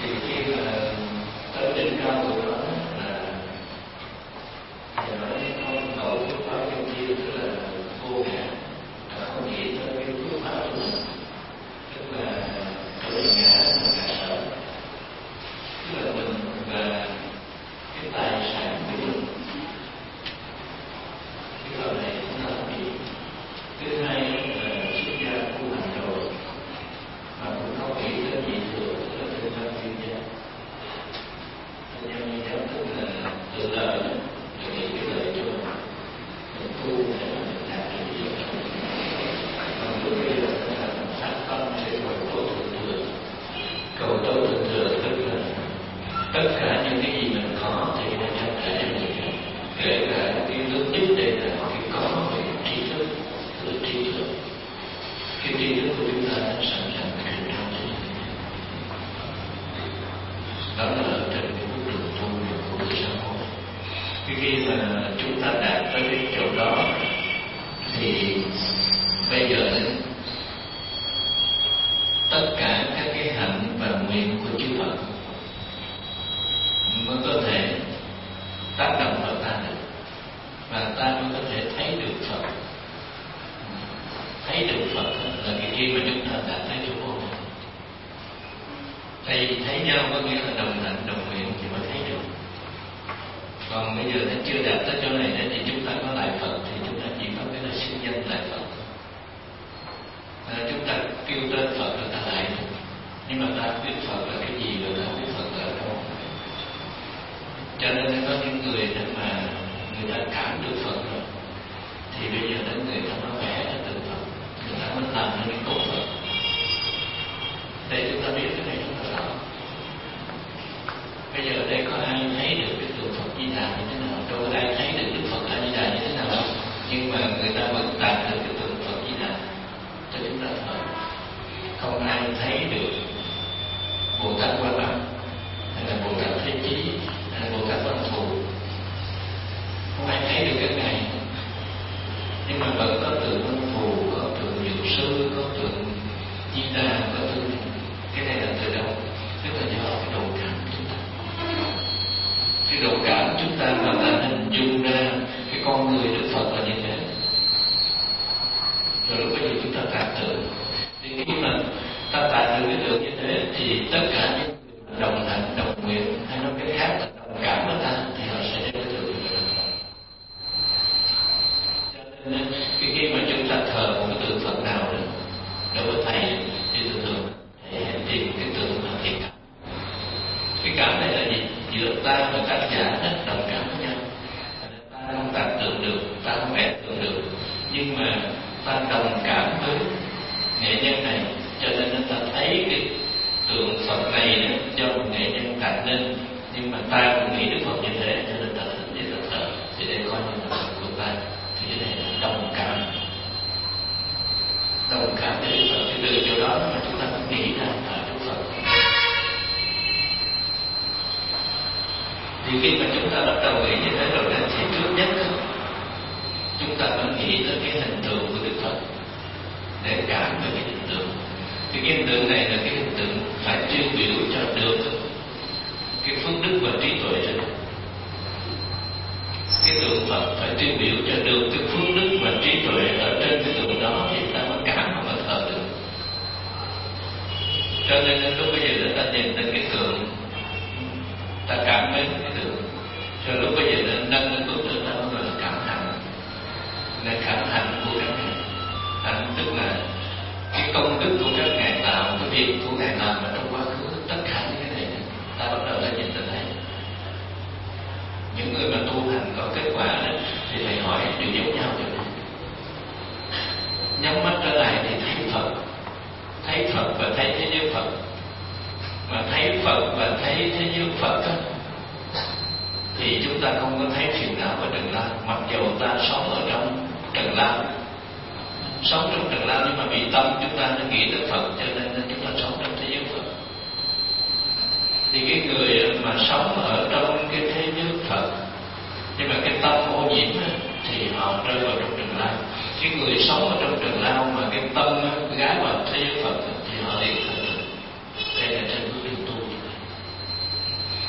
khi mà tới đỉnh cao của nó là thì nói không nổi phước báo vô vi, tức là vô ngã, không nghĩ tới cái phước báo của mình, tức là cái ngã ngã sở, tức là mình và cái tài sản của mình. Cái câu này cũng là bị. Thứ hai là xuất gia tu hành rồi mà cũng không nghĩ tới gì thừa, tức là tự thân chuyên gia. Tự thân chuyên gia tức là tự lợi, tự nghĩ cái lợi cho mình tu để mà mình đạt được cái gì. Còn lúc bây giờ là phát tâm để cầu tối thượng thừa. Cầu tối thượng thừa tức là tất cả những cái gì mình có thì nó nhập lại cho mình, kể cả cái lớn nhất đây là cái có về trí thức, từ trí thức. Cái trí thức của chúng ta đã sẵn sàng truyền trao cho mình. Đó là ở trên cái bước đường tu của người xã hội. Khi mà chúng ta đạt tới cái chỗ đó thì bây giờ tất cả các cái hạnh và nguyện của chư Phật mới có thể tác động vào ta được, và ta mới có thể thấy được Phật. Thấy được Phật là cái khi mà chúng ta đã thấy được vô ngã. Thầy thấy nhau có nghĩa là đồng hạnh đồng nguyện thì mới thấy được. Còn bây giờ nó chưa đạt tới chỗ này thì chúng ta có lại Phật thì chúng ta chỉ có cái là xưng danh lại Phật. Chúng ta kêu tên Phật là ta lại được, nhưng mà ta biết Phật là cái gì rồi, ta biết Phật là ở đâu. Cho nên có những người để mà người ta cảm được Phật rồi thì bây giờ đến người ta mới vẽ ra tượng Phật, người ta mới làm ra những cốt Phật. Đây chúng ta biết cái này rất là rõ. Bây giờ ở đây có ai thấy được cái tượng Phật Di Đà như thế nào? Đâu có ai thấy được Đức Phật A Di Đà như thế nào đâu. Nhưng mà người ta vẫn đạt được cái tượng Phật Di Đà cho chúng ta thờ. Không ai thấy được Bồ Tát Quan Âm hay là Bồ Tát Thế Chí hay là Bồ Tát Văn Thù. Không ai thấy được cái này. Nhưng mà vẫn có tượng Văn Thù, có tượng Diệu Sư, có tượng Di Đà, có tượng. Cái này là từ đâu? Tức là do cái độ cảm của chúng ta. Cái độ cảm chúng ta mà ta hình dung ra cái con người Đức Phật là như thế. Rồi lúc bây giờ chúng ta tạc tượng. Thì khi mà ta tạc được cái tượng như thế thì tất cả những người đồng hạnh, đồng nguyện hay nói cái khác là đồng cảm với ta thì họ sẽ đem cái tượng như thế. Cho nên khi mà chúng ta thờ một cái tượng Phật nào đó, đâu có thầy thì thường thầy hãy tìm cái tượng mà thiện cảm. Cái cảm này là gì? Giữa ta và tác giả rất đồng cảm với nhau. Ta không tạc tượng được, ta không vẽ tượng được, nhưng mà ta đồng cảm với nghệ nhân này, cho nên ta thấy cái tượng Phật này do một nghệ nhân tạo nên, nhưng mà ta cũng nghĩ Đức Phật như thế, cho nên ta thích để ta thờ, thì đây coi như là Phật của ta. Thì cái này là đồng cảm. Đồng cảm với Đức Phật, thì từ chỗ đó mà chúng ta cũng nghĩ ra là Đức Phật. Thì khi mà chúng ta bắt đầu nghĩ như thế rồi thì trước nhất chúng ta phải nghĩ tới cái hình tượng của Đức Phật để cảm về cái hình tượng. Thì cái hình tượng này là cái hình tượng phải tiêu biểu cho được cái phước đức và trí tuệ cho được. Cái tượng Phật phải tiêu biểu cho được cái phước đức và trí tuệ ở trên cái tượng đó thì ta mới cảm mà mới thờ được. Cho nên lúc bây giờ ta nhìn lên cái tượng, ta cảm mến cái tượng. Rồi lúc bây giờ nâng lên tượng tượng ta mới gọi là cảm hạnh. Là cảm hạnh của các ngài. Hạnh tức là cái công đức của các ngài tạo, cái việc của ngài làm ở trong quá khứ, tất cả những cái này ta bắt đầu đã nhìn tới đây. Những người mà tu hành có kết quả đó thì thầy hỏi đều giống nhau vậy. Nhắm mắt trở lại thì thấy Phật và thấy thế giới Phật. Mà thấy Phật và thấy thế giới Phật đó, thì chúng ta không có thấy phiền não và trần lao, mặc dù ta sống ở trong trần lao, sống trong trần lao, nhưng mà vì tâm chúng ta nó nghĩ tới Phật, cho nên chúng ta sống trong thế giới Phật. Thì cái người mà sống ở trong cái thế giới Phật nhưng mà cái tâm ô nhiễm thì họ rơi vào trong trần lao. Cái người sống ở trong trần lao mà cái tâm gái vào thế giới Phật thì họ liền thành được. Đây là trên bước đường tu.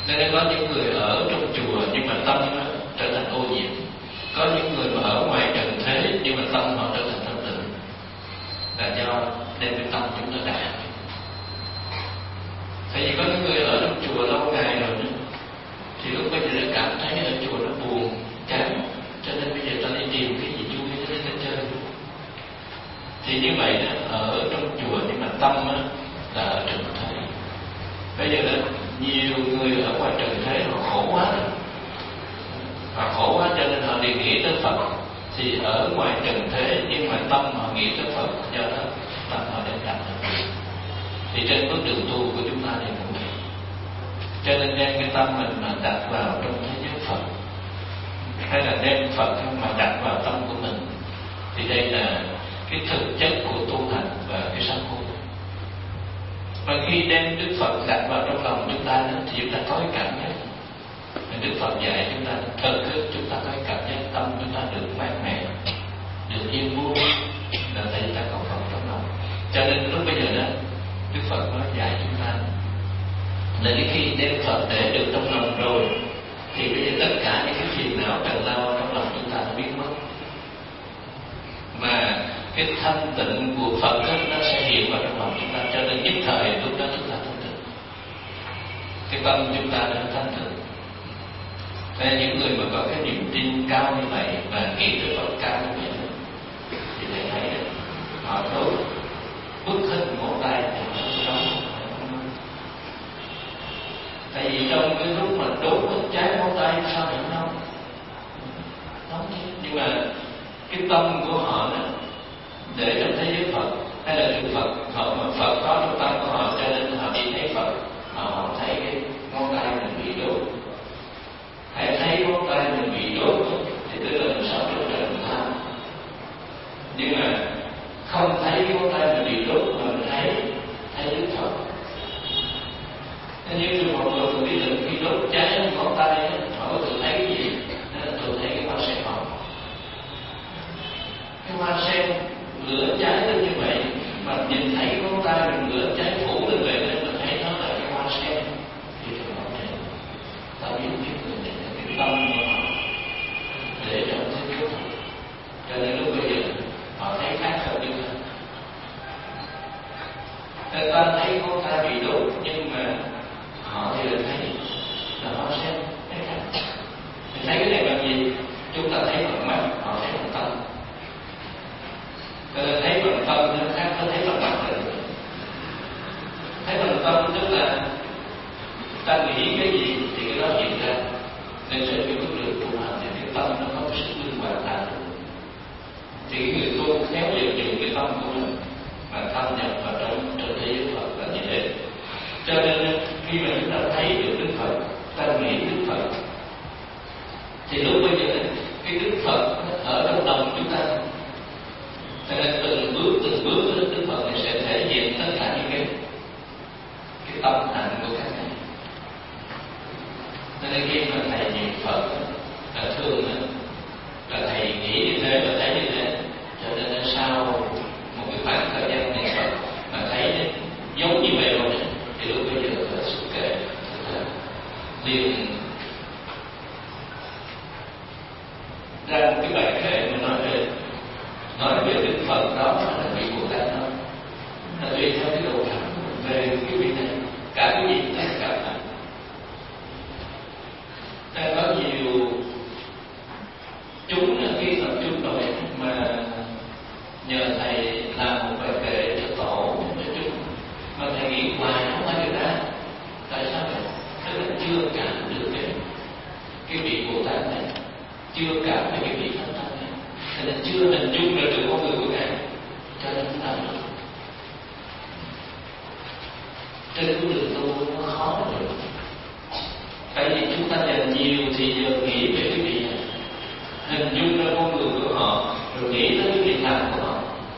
Nên có những người ở trong chùa nhưng mà tâm nó trở thành ô nhiễm. Có những người mà ở ngoài trần thế nhưng mà tâm họ trở thành thanh tịnh, là do đem cái tâm chúng nó đạt. Tại vì có những người ở trong chùa lâu ngày rồi nữa, thì lúc bây giờ nó cảm thấy ở chùa nó buồn, chán, cho nên bây giờ ta đi tìm cái gì vui để ta chơi. Thì như vậy đó, ở trong chùa nhưng mà tâm đó, là ở trần thế. Bây giờ đó, nhiều người ở ngoài trần thế họ khổ quá rồi. Họ khổ quá cho nên họ đi nghĩ tới Phật. Thì ở ngoài trần thế nhưng mà tâm họ nghĩ tới Phật, do đó tâm họ đem đặt được. Thì trên bước đường tu của chúng ta này cũng vậy. Cho nên đem cái tâm mình mà đặt vào trong thế giới Phật, hay là đem Phật mà đặt vào tâm của mình, thì đây là cái thực chất của tu hành và cái sám hối. Và khi đem Đức Phật đặt vào trong lòng chúng ta thì chúng ta có cái cảm giác. Đức Phật dạy chúng ta thực thức, chúng ta có cái cảm giác tâm chúng ta được mát mẻ, được yên vui, là tại chúng ta có Phật trong lòng. Cho nên lúc bây giờ đó Đức Phật nói dạy chúng ta là khi đem Phật để được trong lòng rồi, thì bây giờ tất cả những cái phiền não trần lao trong lòng chúng ta đã biến mất, mà cái thanh tịnh của Phật đó, nó sẽ hiện vào trong lòng chúng ta. Cho nên nhất thời lúc đó chúng ta thanh tịnh, cái tâm chúng ta đã thanh tịnh. Nên những người mà có cái niềm tin cao như vậy và nghĩ tới Phật cao như vậy, thì thầy thấy họ đốt bức hết ngón tay thì họ sống. Tại vì trong cái lúc mà đốt cháy ngón tay sao lại nóng? Nhưng mà cái tâm của họ đó, để trong thế giới Phật hay là Đức Phật, họ mà Phật có trong tâm của họ, cho nên họ đi thấy Phật, họ thấy cái ngón tay mình bị đốt. Hãy thấy ngón tay mình bị đốt thì tức là mình sống trong trạng thái. Nhưng mà không thấy ngón tay mình bị đốt mà mình thấy Đức Phật. Nên như tôi một người biết được khi đốt cháy ngón tay, họ có thường thấy cái gì? Nên là thường thấy cái hoa sen hồng. Cái hoa sen lửa cháy lên như vậy, mà nhìn thấy ngón tay mình lửa cháy phủ lên vậy, nên mình thấy nó là cái hoa sen. Thì tôi nói thế, ta biết cái người này là cái tâm của họ để trong thế giới Phật. Cho nên lúc bây giờ họ thấy khác hơn như thế. Nên ta thấy ngón tay bị đốt, nhưng mà họ thì thấy là họ sẽ thấy khác. Thì thấy cái này là gì? Chúng ta thấy bằng mắt, họ thấy bằng tâm. Cho nên thấy bằng tâm nó khác với thấy bằng mắt rồi. Thấy bằng tâm tức là ta nghĩ cái gì thì cái đó hiện ra. Nên trên cái bước đường tu hành thì cái tâm nó có cái sức linh hoạt đạt được. Thì cái người tu khéo lợi dụng cái tâm của mình mà thâm nhập vào trong thế giới Phật là như thế. Cho nên khi mà chúng ta thấy được Đức Phật, ta nghĩ Đức Phật, thì lúc bây giờ cái Đức Phật ở trong lòng chúng ta. Cho nên từng bước Đức Phật này sẽ thể hiện tất cả những cái tâm hành của các thầy. Cho nên khi mà thầy niệm Phật là thường là thầy nghĩ như thế và thấy như thế. Cho nên sau một cái khoảng thời gian niệm Phật mà thấy giống như vậy rồi, thì lúc bây giờ là sự kệ liền ra một cái bài kệ mà nói về Đức Phật đó là vị Bồ Tát đó, là tùy theo cái độ cảm về cái vị này, cả cái gì tất cả. Đang có nhiều chúng khi tập trung rồi mà nhờ thầy làm một bài kệ cho tổ cho chúng, mà thầy nghĩ hoài không phải được ra. Tại sao vậy? Tức là chưa cảm được cái vị Bồ Tát này, chưa cảm được cái vị Thánh Thần này, cho nên chưa hình dung ra được con người của ngài, cho nên chúng ta được. Trên cái đường tu nó khó được. Tại vì chúng ta dành nhiều thì giờ nghĩ về cái vị này, hình dung ra con người của họ, rồi nghĩ tới cái việc làm của họ,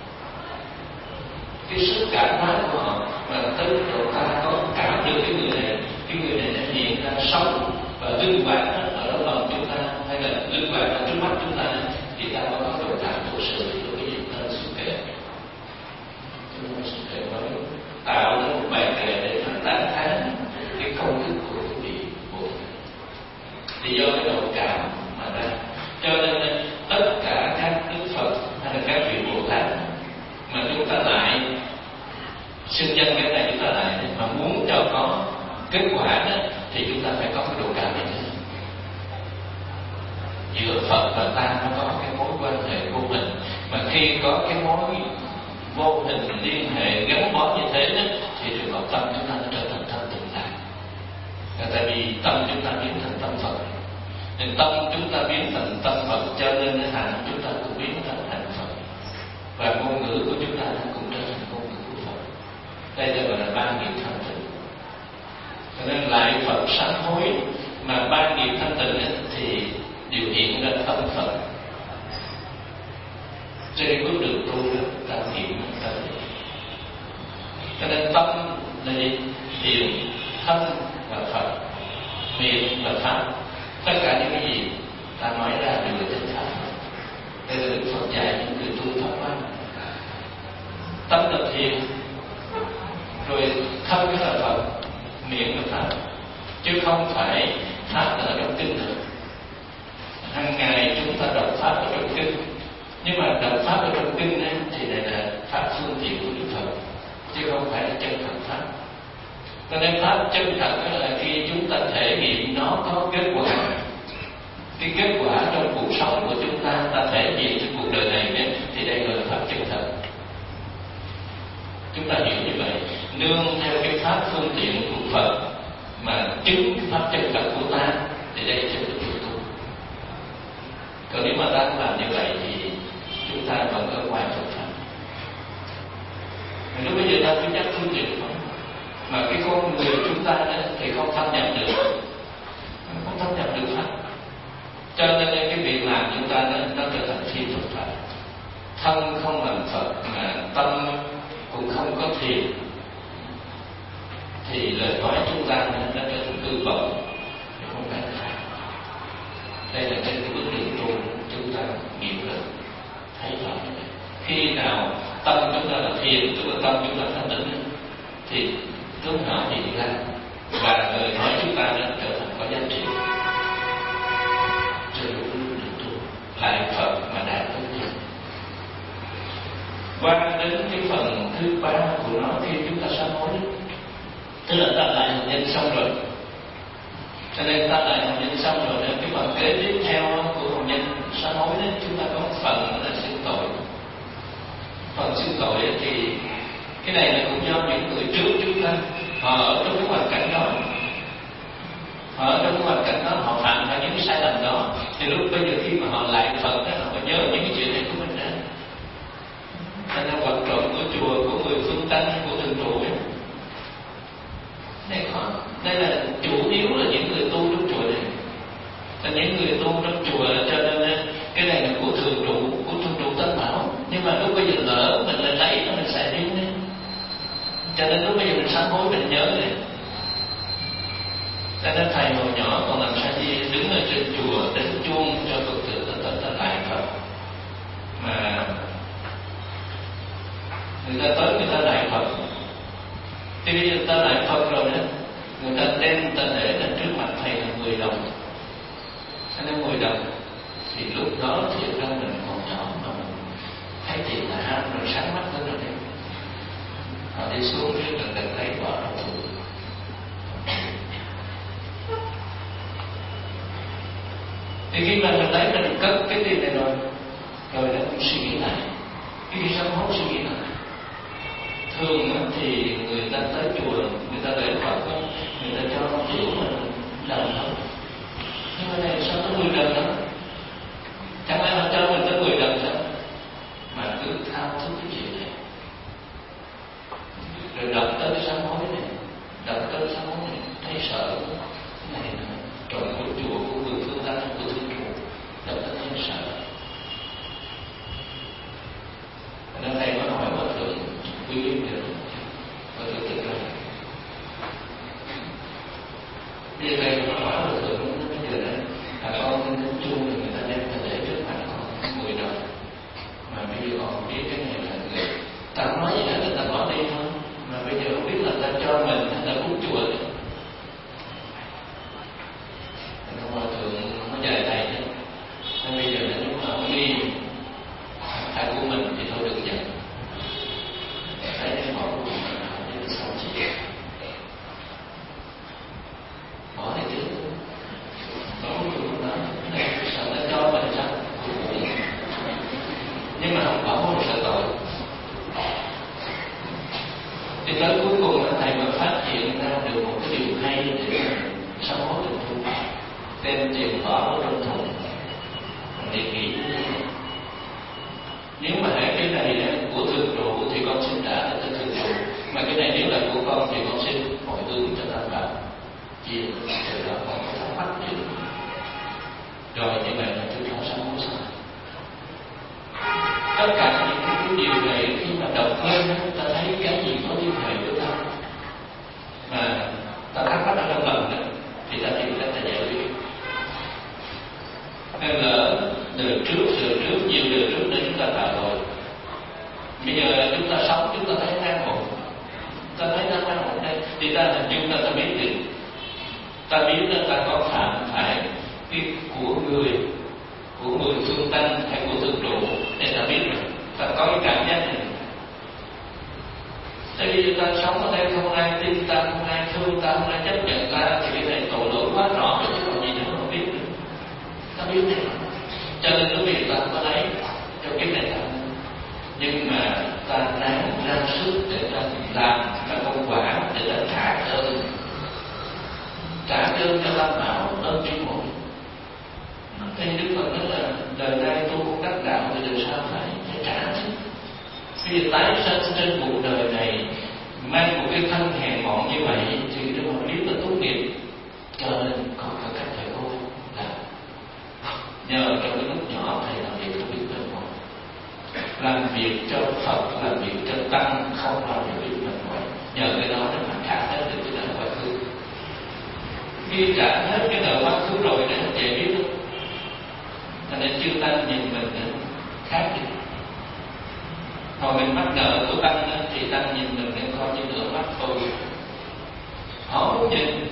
cái sức cảm hóa của họ, và tới độ ta có cảm được cái người này đã hiện ra sống và linh hoạt ở trong lòng chúng ta, hay là linh hoạt ở trước mắt chúng ta, thì ta có độ cảm của sự thì cái gì ta sự kệ. Chúng ta sự kệ mới tạo ra một bài kệ để mà tán thán cái công thức của cái vị Bồ thì do cái độ cảm mà ra. Cho nên tất cả các đức Phật hay là các vị Bồ Tát mà chúng ta lại xưng danh cái này, chúng ta lại mà muốn cho có kết quả đó, thì chúng ta phải có cái độ cảm này. Giữa Phật và ta nó có cái mối quan hệ vô hình, mà khi có cái mối vô hình liên hệ gắn bó như thế đó, thì trường hợp tâm chúng ta nó trở thành thanh tịnh lại. Tại vì tâm chúng ta biến thành tâm Phật, nên tâm chúng ta biến thành tâm Phật, cho nên hành chúng ta cũng biến thành hành Phật, và ngôn ngữ của chúng ta cũng trở thành ngôn ngữ của Phật. Đây là gọi là ba nghiệp thanh tịnh. Cho nên lại Phật sám hối, mà ba nghiệp thanh tịnh thì điều hiện ra tâm Phật. Trên cái bước đường tu đó, ta hiểu ta hiểu. Cho nên tâm là gì? Thiện, thân và Phật, miệng và pháp. Tất cả những cái gì ta nói ra đều là chân pháp. Đây là Đức Phật dạy những người tu thấp quá. Tâm là thiện, rồi thân là Phật, miệng là pháp, chứ không phải pháp là ở trong kinh nữa. Hàng ngày chúng ta đọc pháp ở trong kinh, nhưng mà đọc pháp ở trong kinh ấy, thì này là pháp phương tiện của Đức Phật, chứ không phải là chân thật pháp. Cho nên pháp chân thật là khi chúng ta thể nghiệm nó có kết quả. Cái kết quả trong cuộc sống của chúng ta, ta thể hiện trong cuộc đời này ấy, thì đây là pháp chân thật. Chúng ta hiểu như vậy, nương theo cái pháp phương tiện của Phật mà chứng cái pháp chân thật của ta, thì đây chính là tu. Còn nếu mà ta không làm như vậy thì chúng ta vẫn ở ngoài Phật pháp. Lúc bây giờ ta cứ nhắc phương tiện không, mà cái con người chúng ta thì không thâm nhập được, không thâm nhập được pháp. Cho nên cái việc làm chúng ta nó trở thành phi Phật pháp. Thân không làm Phật mà tâm cũng không có thiền, thì lời nói chúng ta nó trở thành hư vọng, không phải là. Đây là cái bước đường tu chúng ta nghiệm được, thấy rõ. Khi nào tâm chúng ta là thiền, tức là tâm chúng ta thanh tịnh, thì tướng họ hiện ra, và lời nói chúng ta đã trở thành có giá trị. Cho đúng đường tu lại Phật mà đạt tới thiền. Qua đến cái phần thứ ba của nó, khi chúng ta sám hối, tức là ta lại hành nhân xong rồi. Cho nên ta lại hành nhân xong rồi, cái phần kế tiếp theo của hành nhân sám hối đó, chúng ta có một phần là xưng tội. Phần xưng tội thì cái này là cũng do những người trước chúng ta, họ ở trong cái hoàn cảnh đó, họ ở trong cái hoàn cảnh đó, họ phạm phải những cái sai lầm đó, thì lúc bây giờ khi mà họ lại Phật đó, họ nhớ những cái chuyện này của mình ra. Đây là hoạt động của chùa, của người phương Tây, của thường trụ ấy. Đây khó. Đây là chủ yếu là những người tu trong chùa này. Là những người tu trong chùa, cho nên cái này là của thường trụ Tân Bảo. Nhưng mà lúc bây giờ lỡ mình lại lấy nó, mình xài điên đi. Cho nên lúc bây giờ mình sám hối, mình nhớ này. Cho nên thầy hồi nhỏ còn làm sao đi đứng ở trên chùa đánh chuông cho Phật tử ta lại Phật. Mà người ta tới người ta lại Phật, thì bây giờ ta lại Phật rồi đó, người ta đem ta để lên trước mặt thầy là 10 đồng. Cho nên 10 đồng thì lúc đó thì ra mình còn nhỏ mà mình thấy tiền là ham rồi sáng mắt lên rồi đấy. Họ đi xuống cái gần lấy bỏ ra. Thì khi mà mình lấy mình cất cái tiền này rồi nó cũng suy nghĩ lại, cái đi sám hối suy nghĩ lại. Thường thì người ta tới chùa, người ta để Phật, người ta cho tiểu mình đồng thôi. Nhưng mà này sao có 10 đồng đó? Chẳng lẽ họ cho mình tới 10 đồng sao? Mà cứ thao thức cái chuyện này, rồi đọc tới sám hối này, đọc tới sám hối này, thấy sợ cái này trộn của chùa, của người phương Tây, của thương trụ, đọc tới thấy sợ. Nên thầy mới hỏi Hòa Thượng quý biết được, Hòa Thượng tức là bây giờ thầy mới hỏi Hòa Thượng bây giờ đấy, con đến chuông thì người ta đem ta để trước mặt con 10 đồng, mà bây giờ con biết cái này là người ta nói gì đó người ta bỏ đi thôi, mà bây giờ không biết là ta cho mình hay là cúng chùa đấy. Hòa Thượng đem tiền bỏ trong thùng để nghĩ. Nếu mà cái này của thượng trụ thì con xin trả cho thượng trụ, mà cái này nếu là của con thì con xin hồi hướng cho Tam Bảo. Chia từ đó con có thắc mắc gì rồi như vậy là chúng ta sám hối sai. Tất cả những cái điều này khi mà đọc lên ta thấy cái gì có liên hệ với ta mà ta thắc mắc ở trong lòng đó thì ta tìm cách ta giải quyết. Nên là đời trước nhiều đời trước để chúng ta tạo rồi. Bây giờ chúng ta sống chúng ta thấy an ổn, ta thấy ta an ổn đây thì ta hình dung ta biết được, ta biết là ta có phạm phải cái của người phương Tăng hay của thượng trụ để ta biết được, ta có cái cảm giác này. Tại vì ta sống ở đây không ai tin ta, không ai thương ta, không ai chấp nhận ta thì cái này tội lỗi quá rõ rồi chứ còn gì nữa không biết được. Ta biết này, cho nên cái việc ta có lấy trong cái này ta, nhưng mà ta ráng ra sức để ta làm ra công quả để ta trả ơn cho Tam Bảo ơn tri ngộ. Thế Đức Phật nói là đời nay tôi không đắc đạo thì làm sao phải trả chứ. Khi tái sinh trên cuộc đời này mang một cái thân hèn mọn như vậy thì Đức Phật biết là tốt nghiệp, cho nên còn có cách thầy cô là nhờ trong cái lúc nhỏ thầy làm việc không biết mệt mỏi, làm việc cho Phật, làm việc cho Tăng không bao giờ biết mệt mỏi, nhờ cái đó để mà trả hết được cái nợ quá khứ. Khi trả hết cái nợ quá khứ rồi để không dễ biết đâu. Cho nên chư Tăng nhìn mình khác đi. Hồi mình mắc nợ của Tăng thì Tăng nhìn mình nên coi như nửa mắt tôi. Họ muốn nhìn,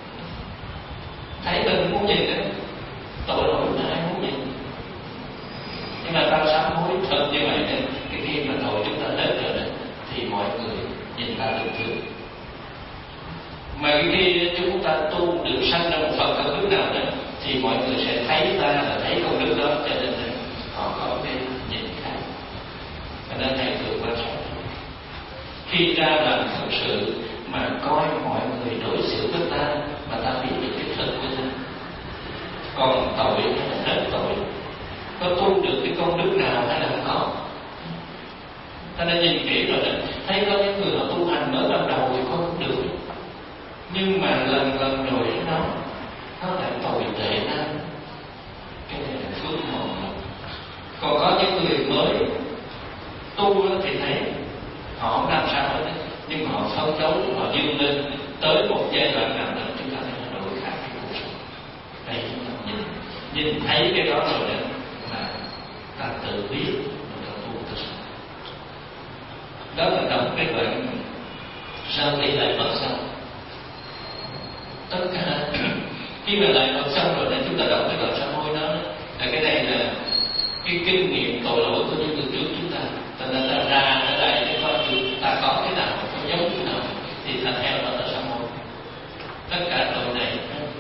thấy mình muốn nhìn đấy, tội lỗi là ai muốn nhìn. Nhưng mà ta sám hối thật như vậy nên cái khi mà tội chúng ta hết rồi đấy thì mọi người nhìn ta được thương. Mà khi chúng ta tu được sanh trong một Phật ở nước nào đó thì mọi người sẽ thấy ta là thấy công đức đó, cho nên họ có cái nhìn khác. Cho nên thầy thường quan sát khi ra làm thực sự mà coi mọi người đối xử với ta mà ta biết được cái thật của ta. Còn tội hay là hết tội, có tu được cái công đức nào hay là không có. Ta đã nhìn kỹ rồi đó, thấy có những người họ tu hành mới ban đầu thì không được, nhưng mà lần rồi nó lại tồi tệ hơn. Cái này là phước hồn. Còn có những người mới tu thì thấy họ không làm sao hết, nhưng mà họ phấn đấu, họ vươn lên tới một giai đoạn nào đó chúng ta thấy nó đổi khác cái cuộc sống. Đây chúng ta nhìn thấy cái đó rồi đó mà ta tự biết mình đã tu thật sự. Đó là đọc cái đoạn sau khi lại Phật xong. Tất cả khi mà lại Phật xong rồi nên chúng ta đọc cái đoạn sám hối đó là cái này là cái kinh nghiệm tội lỗi của những người trước chúng ta. Cho nên ta ra ở đây để coi ta có cái nào, có giống cái nào thì ta theo đó ta sám hối. Tất cả tội này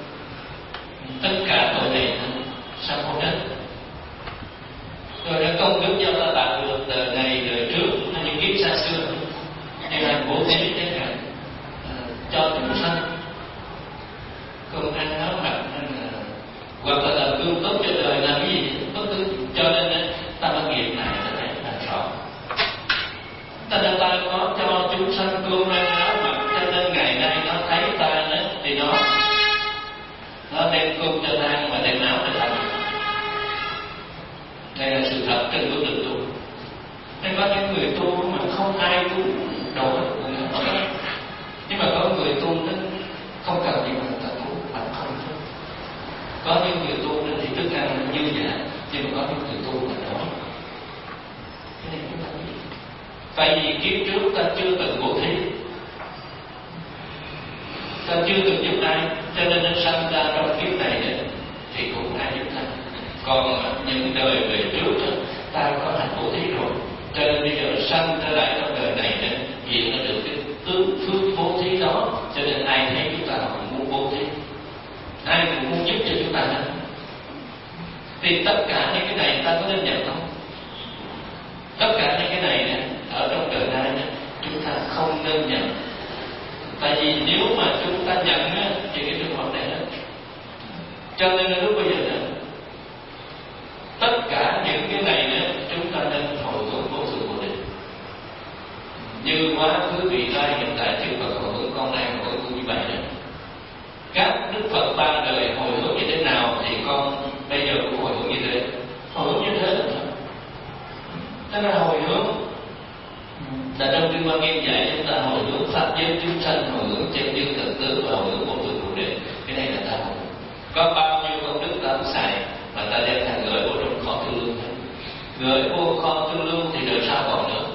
sám hối hết. Rồi cái công đức do ta đạt được đời này đời trước hay những kiếp xa xưa như là bố thí chẳng hạn, cho chúng sanh công ăn áo mặc hoặc là làm gương tốt cho đời làm cái gì bất cứ, cho nên ta có nghiệp này ta thấy là rõ. Ta có cho chúng sanh cơm ăn áo mặc, cho nên ngày nay nó thấy ta đó, thì nó đem cơm cho ta mà đem áo cho ta. Đây là sự thật trên bước đường tu. Nên có những người tu mà không ai tu đổi, nhưng mà có người tu đó không cần gì mà ta tu mà không tu. Có những người tu đó thì thức ăn như vậy, nhưng mà có những người tu mà đó. Cái này chúng ta biết. Tại vì kiếp trước ta chưa từng bố thí, ta chưa từng giúp ai, cho nên nó sanh ra trong kiếp này thì cũng ai giúp ta. Còn những đời về trước đó, ta có hành bố thí rồi, cho nên bây giờ sanh trở lại trong đời này hiện nó được cái tướng phước bố thí đó, cho nên ai thấy chúng ta cũng muốn bố thí, ai cũng muốn giúp cho chúng ta hết. Thì tất cả những cái này ta có nên nhận không? Tất cả những cái này ở trong đời này chúng ta không nên nhận. Tại vì nếu mà chúng ta nhận thì cái trường hợp này Cho nên lúc bây giờ nữa, tất cả những cái này nữa chúng ta nên hồi hướng vô sự vô định. Như quá khứ vị lai hiện tại chư Phật hồi hướng con đang hồi hướng như vậy nữa. Các Đức Phật ba đời hồi hướng như thế nào thì con bây giờ cũng hồi hướng như thế. Hồi hướng như thế là thế là hồi hướng. Là trong Kinh Hoa Nghiêm dạy chúng ta hồi hướng pháp giới chúng sanh, hồi hướng chân như thực tướng và hồi hướng vô thường vô định. Cái này là ta hồi hướng. Có bao nhiêu công đức ta xài mà ta đem thành gửi vô trong kho tư lương. Gửi vô kho tư lương thì đời sau còn nữa.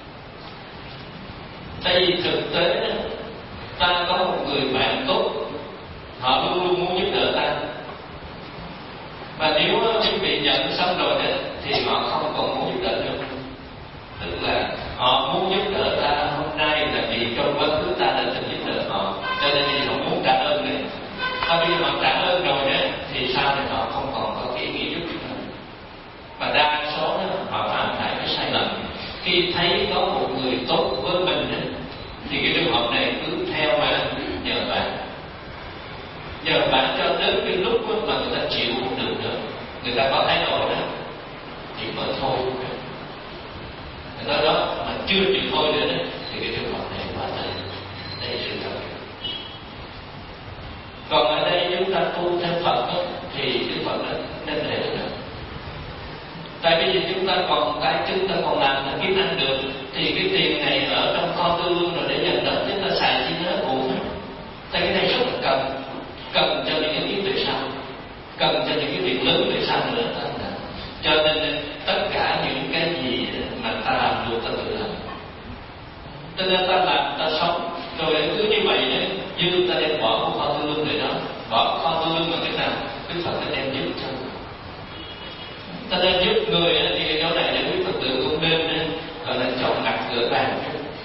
Tại vì thực tế ta có một người bạn tốt, họ luôn luôn muốn giúp đỡ ta. Và nếu quý vị nhận xong rồi đó, thì họ không còn muốn giúp đỡ nữa. Tức là họ muốn giúp đỡ ta hôm nay là vì trong quá khứ ta đã từng giúp đỡ họ, cho nên thì họ muốn trả ơn này. Và bây giờ họ trả ơn rồi đó, thì sau này họ không còn có cái ý nghĩa giúp nữa. Và đa số đó, họ phạm phải cái sai lầm. Khi thấy có một người tốt với mình đó, thì cái trường hợp này cứ theo mà nhờ bạn cho đến cái lúc mà người ta chịu không được nữa, người ta có thái độ đó thì mới thôi. Người ta đó mà chưa chịu thôi nữa đó, thì cái trường hợp này quá tệ. Đây là sự thật. Còn ở đây chúng ta tu theo Phật đó, thì Đức Phật đó nên để được. Tại vì chúng ta còn chúng ta còn làm là kiếm ăn được, thì cái tiền này ở trong kho tư lương rồi để dành đó chúng ta xài chi nó uổng. Tại cái này rất là cần cho những cái về sau, cần cho những cái việc lớn về sau nữa. Cho nên tất cả những cái gì mà ta làm được ta tự làm. Cho nên ta làm ta sống rồi cứ như vậy đấy, như ta đem bỏ kho tư lương rồi đó, bỏ kho tư lương bằng cái nào Đức Phật ta đem giúp cho. Ta nên giúp người thì cái chỗ này để quý Phật tử cũng nên gọi là chọn mặt gỡ bàn.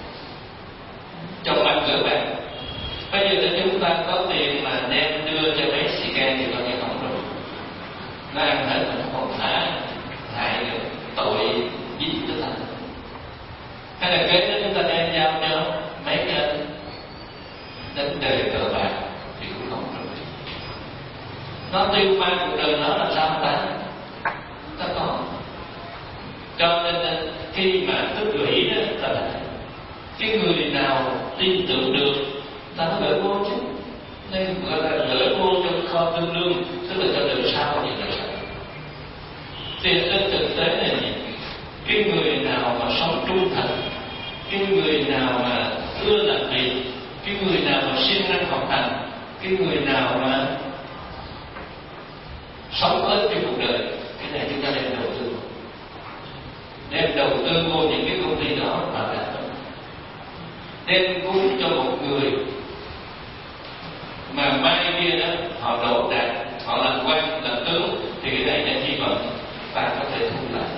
Chọn mặt gỡ bàn. Bây giờ thì chúng ta có tiền mà đem đưa cho mấy xì can thì coi như không rồi. Nó ăn hết mà nó còn hại tội dính tới ta. Hay là kế đó chúng ta đem giao cho mấy cái đánh đề cờ bạc thì cũng không được. Nó tiêu pha cuộc đời nó là sao ta có. Cho nên khi mà tích lũy đó là cái người nào tin tưởng được ta nó gửi vô chứ, nên gọi là gửi vô trong kho tư lương, tức là cho đời sau và đời sau. Thì trên thực tế này, cái người nào mà sống trung thành, cái người nào mà ưa làm việc, cái người nào mà siêng năng học hành, cái người nào mà sống ớt trong cuộc đời, cái này chúng ta đem đầu tư. Đem đầu tư vô những cái công ty đó và đem cúng cho một người mà mai kia đó họ đổ đạt, họ làm quan làm tướng, thì cái này là hy vọng ta có thể thu lại.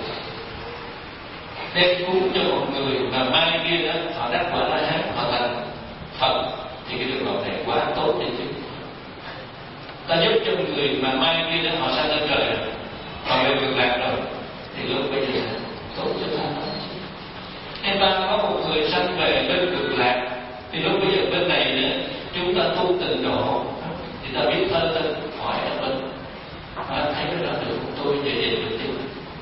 Đem cúng cho một người mà mai kia đó họ đắc quả La Hán, họ thành Phật, thì cái trường hợp này quá tốt đi chứ. Ta giúp cho người mà mai kia đó họ sang lên trời rồi, họ về cực lạc rồi, thì lúc bây giờ tốt cho ta. Hay ta có một người sanh về bên cực lạc, thì lúc bây giờ bên này nữa chúng ta tu tịnh độ, thì ta biết thân ta hỏi là bên thấy cái đó được tôi về về được chứ.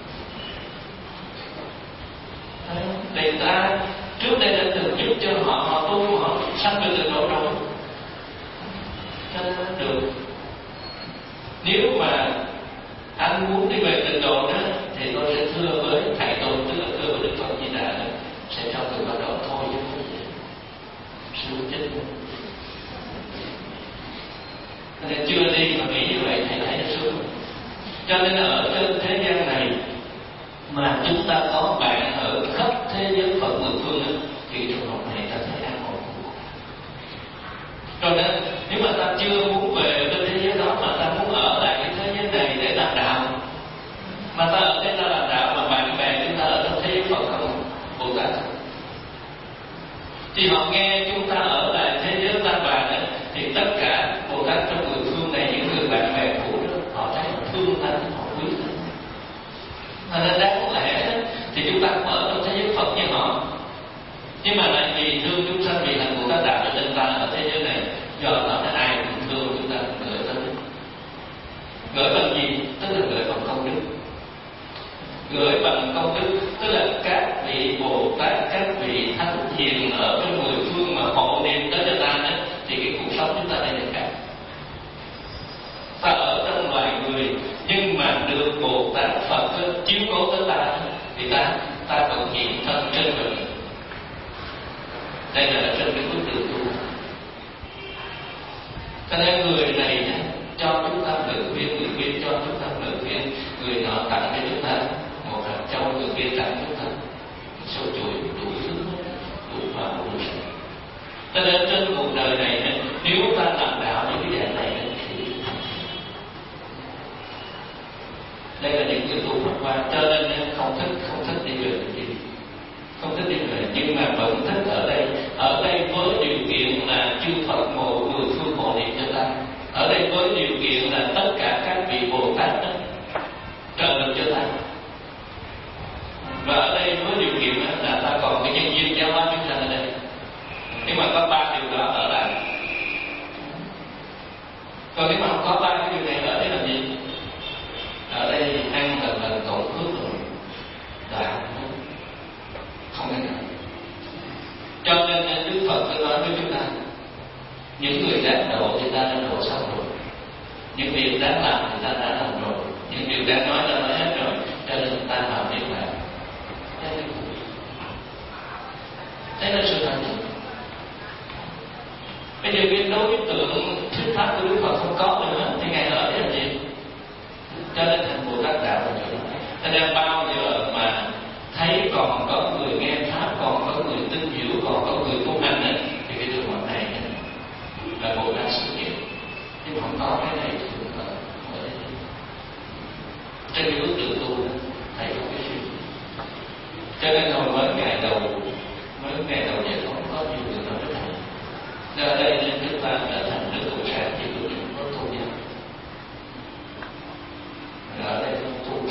Để ta trước đây đã từng giúp cho họ tu, họ sanh về tịnh độ rồi, cho nên được. Nếu mà anh muốn đi về tịnh độ đó, thì tôi sẽ thưa với thầy tôi, tức là thưa với Đức Phật Di Đà đó, sẽ cho tôi vào đó thôi chứ không gì. Sư chết. Nên chưa đi mà nghĩ như vậy thầy thấy là sướng. Cho nên ở trên thế gian này mà chúng ta có bạn ở khắp thế giới Phật mười phương đó, thì trường hợp này ta thấy an ổn. Cho nên nếu mà ta chưa muốn về bên thế giới đó, mà ta muốn ở lại cái thế giới này để làm đạo, mà ta ở đây ta làm đạo mà bạn bè chúng ta ở trong thế giới Phật không Bồ Tát, thì họ nghe chúng ta ở lại thế giới ta bà đó, thì tất cả Bồ Tát trong mười phương này, những người bạn bè cũ đó, họ thấy thương ta, họ quý ta. Mà nên đáng lẽ thì chúng ta cũng ở trong thế giới Phật như họ, nhưng mà Gửi bằng gì? Tức là gửi bằng công đức. Gửi bằng công đức tức là các vị Bồ Tát, các vị thánh hiền ở cái mười phương mà hộ niệm tới cho ta đó, thì cái cuộc sống chúng ta đây là khác. Ta ở trong loài người nhưng mà được Bồ Tát Phật chiếu cố tới ta thì ta còn hiện thân trên mình. Đây là trên cái bước đường tu. Cho nên người này cho chúng ta lời khuyên, người kia cho chúng ta lời khuyên, người nọ tặng cho chúng ta một hạt châu, người kia tặng chúng ta một số chuỗi, đủ thứ, đủ vào đủ sạch. Cho nên trên cuộc đời này nếu ta làm đạo những cái dạng này thì đây là những yếu tố Phật qua, cho nên không thích đi về gì, không thích đi về, nhưng mà vẫn thích ở đây với điều kiện là chư Phật mười phương hộ niệm cho ta, ở đây với điều kiện là tất cả các vị Bồ Tát đó trợ lực cho ta, và ở đây với điều kiện là ta còn cái nhân duyên giáo hóa chúng ta ở đây. Nhưng mà có ba điều đó ở lại, còn nếu mà không có ba cái điều này ở đây làm gì? Ở đây ăn lần tổn phước rồi, đạo không thể nào. Cho nên Đức Phật cứ nói với chúng ta, những người đáng độ thì ta đã độ xong rồi, những điều đáng làm thì ta đã làm rồi, những điều đáng nói ta nói hết rồi, cho nên ta làm việc lại. Thế là sự thành thực. Bây giờ cái đối tượng thuyết pháp của Đức Phật không có nữa thì Ngài ở đây là gì? Cho nên thành Bồ Tát đạo là chỗ đó. Cho nên bao giờ mà thấy còn có người nghe pháp, còn có người tin hiểu, còn có người tu hành thì cái trường hợp này là Bồ Tát xuất hiện. Nhưng không có cái này thì không có. Trên cái bước đường tu thầy có cái gì. Cho nên hồi mới ngày đầu vậy không có nhiều người nói với thầy. Ở đây nên chúng ta đã thành nước cộng sản thì tôi cũng có tu nhau. Ở đây không tu.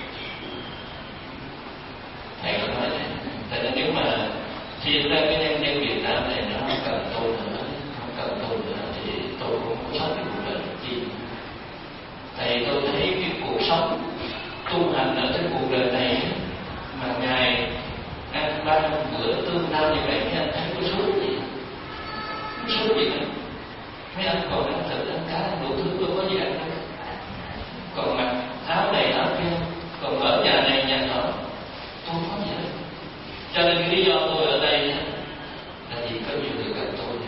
Thầy có nói này, tại nên nếu mà khi ra cái nhân dân Việt Nam này nó không cần tôi nữa thì tôi cũng không sống cái cuộc đời chi. Thầy tôi thấy cái cuộc sống tu hành ở trên cuộc đời này mà Ngài ăn ba bữa tương đau như vậy thì anh thấy có số gì? Có số gì nữa? Mấy anh còn ăn thịt, ăn cá, đủ thứ tôi có gì ăn đâu. Còn mặc áo này áo kia, còn ở nhà này nhà nọ, tôi không có gì đâu. Cho nên cái lý do tôi ở đây là vì có nhiều người cần tôi.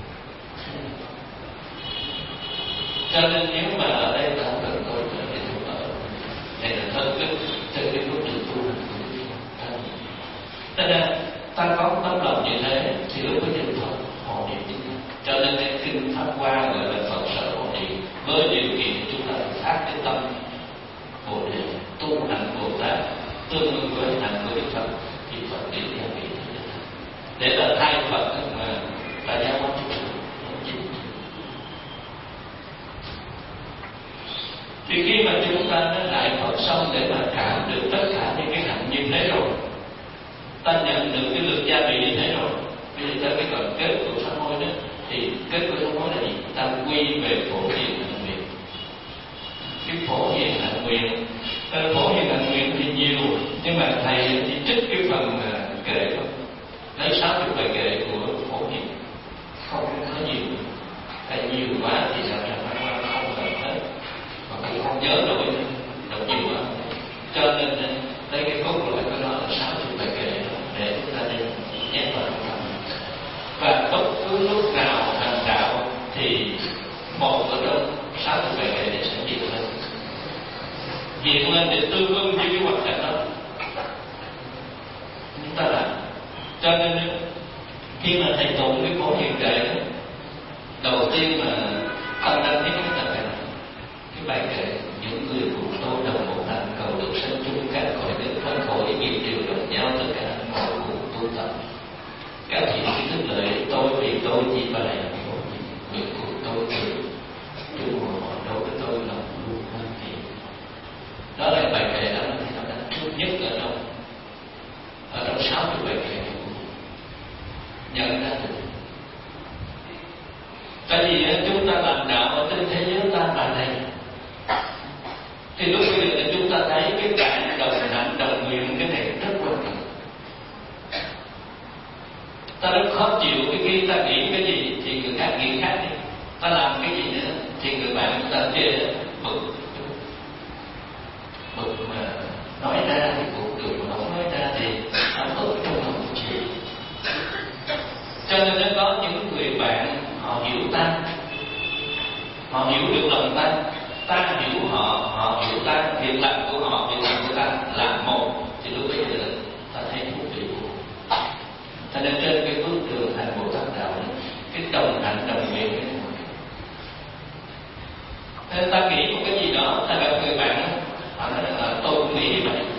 Cho nên nếu mà ở đây ta không cần tôi nữa thì tôi ở đây là thân cái bước đường tu hành của Đức Phật. Cho nên ta có tấm lòng như thế thì lúc mới được Phật hộ niệm chúng ta. Cho nên cái kinh Pháp Hoa gọi là Phật sở hộ niệm, với điều kiện chúng ta phải phát cái tâm Bồ đề, tu hành Bồ Tát tương ứng với hành của Đức Phật thì Phật điểm gia vị để là thay Phật mà ta giáo hóa chúng ta. Thì khi mà chúng ta đã lại Phật xong để mà cảm được tất cả những cái hạnh như thế rồi, ta nhận được cái lực gia vị như thế rồi, bây giờ tới cái đoạn kết của sám hối đó, thì kết của sám hối là gì? Ta quy về phổ hiền hạnh nguyện. Cái phổ hiền hạnh nguyện, phổ hiền hạnh nguyện thì nhiều, nhưng mà thầy chỉ trích cái phần kệ thôi, lấy 60 bài kệ của phổ hiền, không có nhiều, tại nhiều quá thì sao rằng không cần hết. Cũng không nhớ nổi đọc nhiều quá, cho nên đây cái cốt lõi của nó là 60 bài kệ để chúng ta đi nhét vào trong lòng. Và bất cứ lúc nào hành đạo thì một ở trong 60 bài kệ này sẽ hiện lên để tương ứng với cái hoạt cảnh đó chúng ta làm. Cho nên khi mà thầy tụng cái phổ hiền kệ đầu tiên mà tâm đăng thấy cái tập này, cái bài kệ những người cùng tôi đồng một thành cầu được sanh chung các cõi nước thân khổ ý nghiệp đều đồng nhau tất cả mọi cùng tu tập các thiện kiến thức lợi tôi vì tôi chỉ bài nguyện cùng tôi tự chủ họ đối với tôi lòng luôn thân thiện. Đó là bài kệ đó thì nó đã trước nhất ở trong 60 bài kệ nhận ra được. Tại vì chúng ta làm đạo ở trên thế giới ta bài này Thì lúc bây giờ thì chúng ta thấy cái bạn đồng hạnh đồng nguyện, cái này rất quan trọng. Ta rất khó chịu khi ta nghĩ cái gì thì người khác nghĩ khác, ta làm cái gì nữa thì người bạn chúng ta chê bực mà nói ra thì cũng được, mà không nói ra thì không tốt trong lòng chịu. Cho nên nó có những người bạn họ hiểu ta, họ hiểu được lòng ta, ta hiểu họ, họ hiểu ta, việc làm của họ, việc làm của ta là một, thì lúc bây giờ ta thấy thú vị. Cho nên trên cái bước đường thành Bồ Tát đạo, cái đồng hạnh đồng nguyện cái này. Nên ta nghĩ một cái gì đó, ta gặp người bạn họ nói là tôi cũng nghĩ như vậy.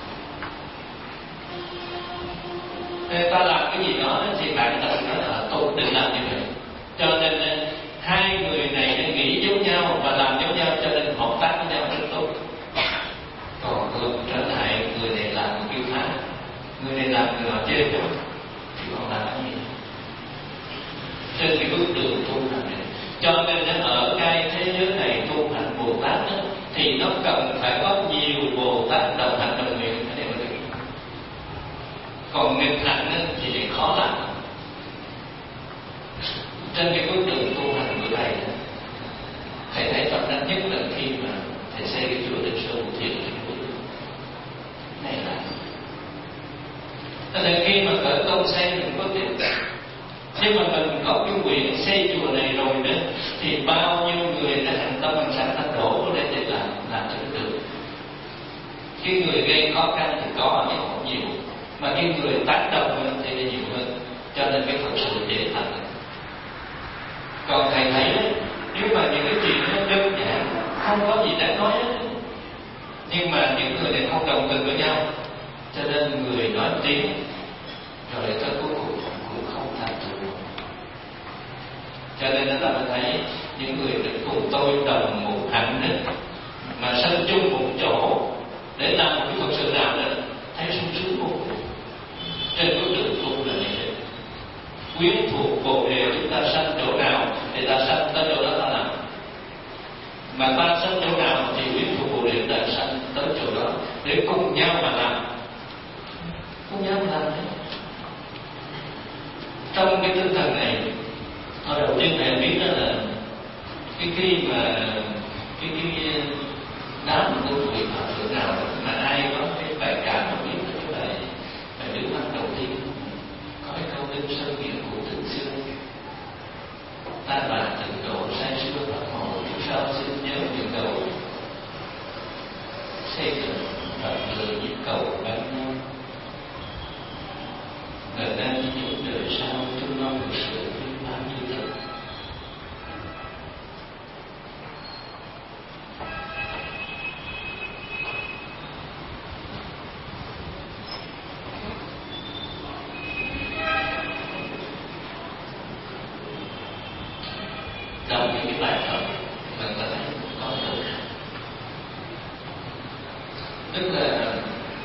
Nên ta làm cái gì đó thì bạn ta nói là tôi định làm như vậy. Cho nên hai người này nghĩ giống nhau và làm giống nhau, cho nên hợp tác với nhau rất tốt. Còn ngược trở lại, người này làm một kiểu khác, người này làm người nọ chê nữa, thì còn làm cái gì? Trên cái bước đường tu hành này, cho nên ở cái thế giới này tu hành Bồ Tát đó, thì nó cần phải có nhiều Bồ Tát đồng hành đồng nguyện. Còn nghịch hành thì khó làm. Trên cái bước đường tu hành bữa này, thầy thấy trọng đắc nhất là khi mà thầy xây cái chùa Định Sơn Thiền này là, cho nên khi mà khởi công xây mình có tiền, nhưng mà mình có cái quyền xây chùa này rồi nữa, thì bao nhiêu người đã hành tâm hành sanh ta đổ lên để làm cho được. Cái người gây khó khăn thì có nhưng không nhiều, mà cái người tác động thì là nhiều hơn, cho nên cái Phật sự dễ thành. Còn thầy thấy đấy, nếu mà những cái chuyện nó đơn giản, không có gì đáng nói hết, nhưng mà những người này không đồng tình với nhau, cho nên người nói tiếng, rồi tới cuối cùng cũng không thành tựu. Cho nên là mình thấy những người cùng tôi đồng một hạnh đó, mà sanh chung một chỗ để làm một cái Phật sự nào đó, thấy sung sướng vô cùng. Trên bước đường tu là như thế. Quyến thuộc Bồ Đề, chúng ta sanh chỗ nào thì ta sanh tới chỗ đó ta làm. Mà ta sanh chỗ nào thì quyến thuộc Bồ Đề ta sanh tới chỗ đó, để cùng nhau mà làm. Cùng nhau mà làm đấy. Trong cái tinh thần này, hồi đầu tiên thầy biết đó là khi mà cái đám của người Phật tử nào mà ai có cái bài cả mà biết cái bài đứng văn đầu tiên có cái câu Linh Sơn Nghĩa Cụ Thượng Xưa: ta bà tịnh độ say xưa Phật hồ, sao xin nhớ những đầu xây dựng Phật người nhịp cầu bánh nhau. Đời đang những đời sau chúng nó được sự viên mãn như thật. Trong những cái bài học mình có thấy có được, tức là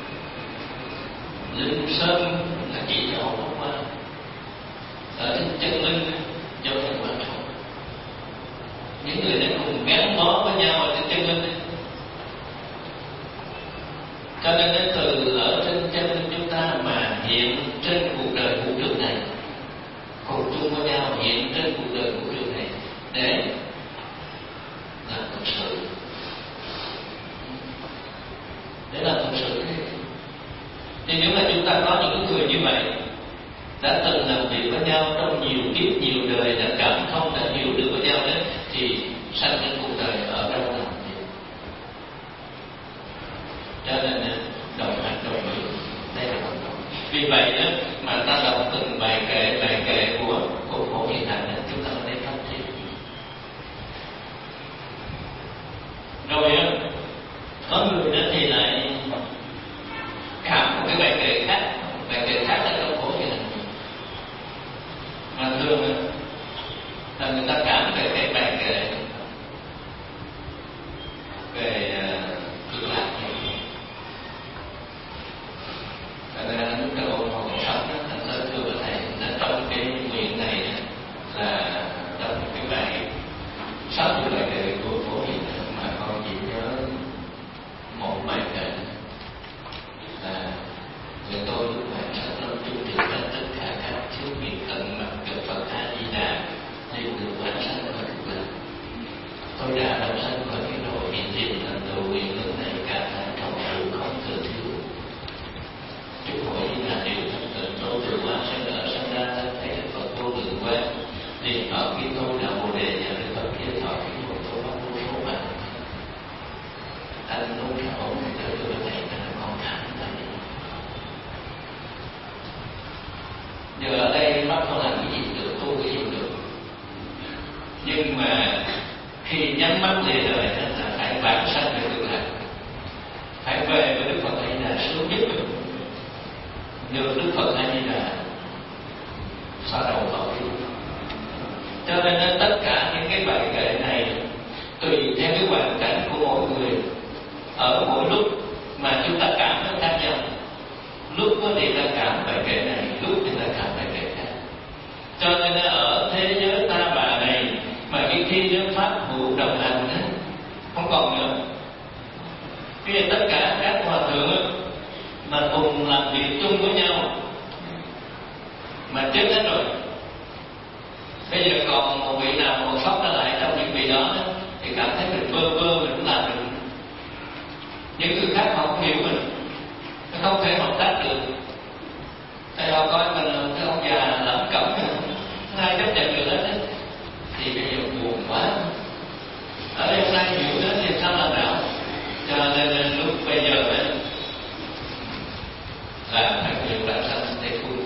Linh Sơn là chỉ dấu không qua ở trên chân linh dấu hiệu quan trọng. Những người đã cùng gắn bó với nhau ở trên chân linh, cho nên đến từ ở trên chân linh chúng ta mà hiện trên cuộc đời vũ trụ này, cùng chung với nhau hiện trên cuộc đời vũ trụ này để làm thật sự, để làm thật sự. Thì nếu mà chúng ta có những người như vậy đã từng làm việc với nhau trong nhiều kiếp nhiều đời, đã cảm thông, đã hiểu được với nhau đấy, thì sanh đến cuộc đời ở đâu làm gì. Cho nên đồng hành đồng nguyện đây là quan trọng. Vì vậy đó mà ta đọc từng bài kệ của Phổ Hiền Hạnh, chúng ta nên phát triển. Rồi có người đó thì lại cảm một cái bài kệ khác là trong Phổ Hiền Hạnh. Mà thường là người ta cảm về cái bài kệ về cực lạc này. Thật ra lúc đầu còn sống đó, thành ra thưa thầy là trong cái nguyện này là trong cái bài 6 bài kệ của Phổ Hiền Hạnh mà con chỉ nhớ nhắm mắt về đời đó là phải bản sanh về cực lạc, phải về với Đức Phật A Di Đà sớm nhất được Đức Phật A Di Đà xóa đầu tội. Cho nên tất cả những cái bài kệ này tùy theo cái hoàn cảnh của mỗi người, ở mỗi lúc mà chúng ta cảm nó khác nhau. Lúc có thì ta cảm bài kệ này, lúc thì ta cảm bài kệ khác. Cho nên ở thế giới ta bà này mà khi đến pháp vụ đồng hành đó, không còn nữa. Khi tất cả các hòa thượng mà cùng làm việc chung với nhau mà chết hết rồi, bây giờ còn một vị nào còn sót ra lại trong những vị đó thì cảm thấy mình bơ vơ, mình cũng làm được. Những người khác họ không hiểu mình, nó không thể hợp tác được. Tại họ coi mình là cái ông già lẩm cẩm, ai chấp nhận được hết. Thì bây giờ buồn quá. Ở đây không ai hiểu đó thì sao làm nào? Cho nên lúc bây giờ đó là phải hiểu là sao để phương.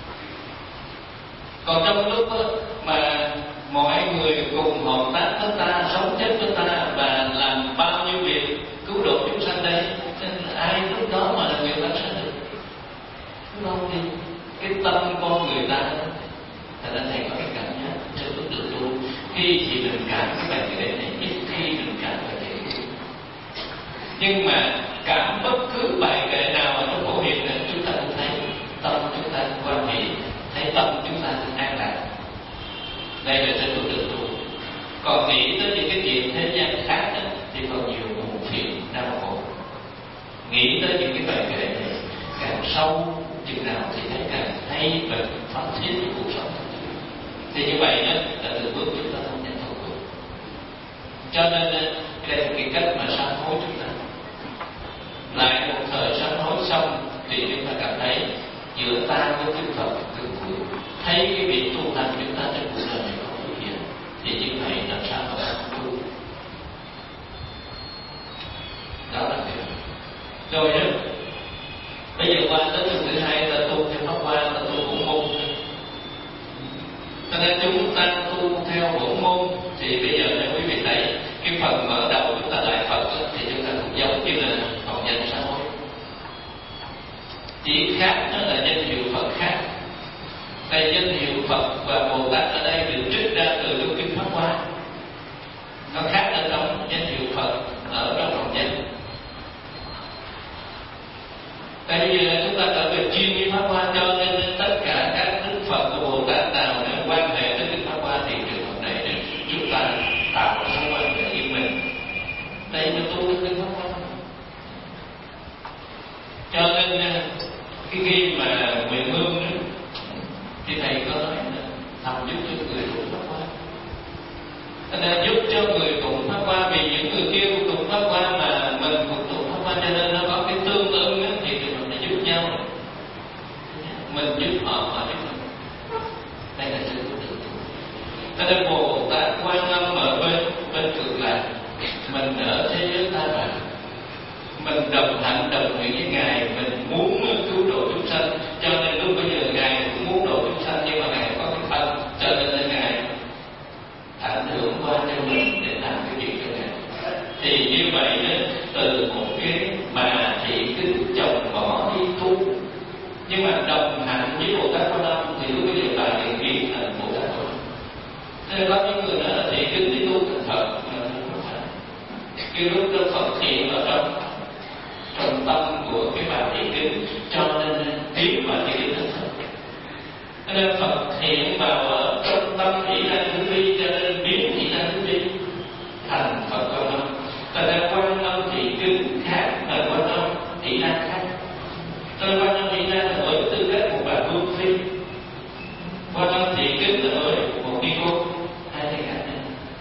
Còn trong lúc đó, mà mọi người cùng hợp tác với ta, sống chết với ta và làm bao nhiêu việc cứu độ chúng sanh đây, nên ai lúc đó mà là người bác sanh được? Đúng không? Thì cái tâm con người ta thật ra thầy có cái cảm giác trên bước tự tu, khi thì mình cảm cái bài kệ này, ít khi mình cảm bài kệ này. Nhưng mà cảm bất cứ bài kệ nào ở trong phổ hiền này, chúng ta cũng thấy tâm chúng ta quan hệ, thấy tâm chúng ta an lạc. Đây là trên bước tự tu. Còn nghĩ tới những cái chuyện thế gian khác đó, thì còn nhiều buồn phiền đau khổ. Nghĩ tới những cái bài kệ này càng sâu chừng nào thì thấy càng hay và phát thiết của cuộc sống. Thì như vậy đó là từ bước chúng ta không nhận thấu được. Cho nên đây là cái cách mà sám hối chúng ta. Lại một thời sám hối xong thì chúng ta cảm thấy giữa ta với Đức Phật cực vượng, thấy cái việc tu hành chúng ta trên cuộc đời này có biểu hiện, thì như vậy làm sao mà không tu. Đó là điều. Rồi đó, bây giờ qua tới tuần thứ hai ta tu theo pháp hoa, ta tu bổn môn. Cho nên chúng ta tu theo bổn môn thì bây giờ nếu quý vị thấy cái phần mở đầu chúng ta lại Phật thì chúng ta cũng giống như là học danh sám hối. Chỉ khác đó là danh hiệu Phật khác. Đây danh hiệu Phật và Bồ Tát ở đây được trích ra từ trong kinh Pháp Hoa. Nó khác ở trong danh hiệu Phật ở trong học danh. Tại bây giờ chúng ta trở về chuyên với Pháp Hoa, cho nên tất cả các Đức Phật của Bồ Tát nào để quan hệ tới kinh Pháp Hoa thì trường hợp này để chúng ta tạo một mối quan hệ với mình. Đây là tu kinh Pháp Hoa. Cho nên khi mà nguyện hương đó, thì thầy có nói là thầm giúp cho người tụng Pháp Hoa. Nên giúp cho người tụng Pháp Hoa, vì những người kia cũng tụng Pháp Hoa mà mình cũng tụng Pháp Hoa, cho nên nó có cái tương ứng đó, thì tụi mình giúp nhau. Mình giúp họ, họ giúp mình. Đây là sự tự tụng. Cho nên Bồ Tát Quan Âm ở bên cực lạc, mình ở thế giới ta bà, mình đồng hạnh đồng nguyện với Ngài, mình muốn cứu độ chúng sanh, cho nên lúc bây giờ Ngài cũng muốn độ chúng sanh, nhưng mà Ngài có cái thân, cho nên là Ngài ảnh hưởng qua cho mình để làm cái việc cho Ngài. Thì như vậy đó, từ một cái bà thị kính chồng bỏ đi tu, nhưng mà đồng hạnh với Bồ Tát Quan Âm thì lúc bây giờ bà liền biến thành Bồ Tát Quan Âm. Nên có những người nói là thị kính đi tu thành Phật, cái lúc đó Phật hiện ở trong tâm của cái bà thị kính, cho nên biến bà thị kính thành Phật. Cho nên Phật hiện vào ở trong tâm Ý Lan Thứ Vi, cho nên biến Ý Lan Thứ Vi thành Phật Quan Âm. Cho nên Quan Âm thị kính khác, là Quan Âm Ý Lan khác. Cho nên Quan Âm Ý Lan là với tư cách một bà vương phi, Quan Âm thị kính là với một ni cô, hai thầy khác nhau.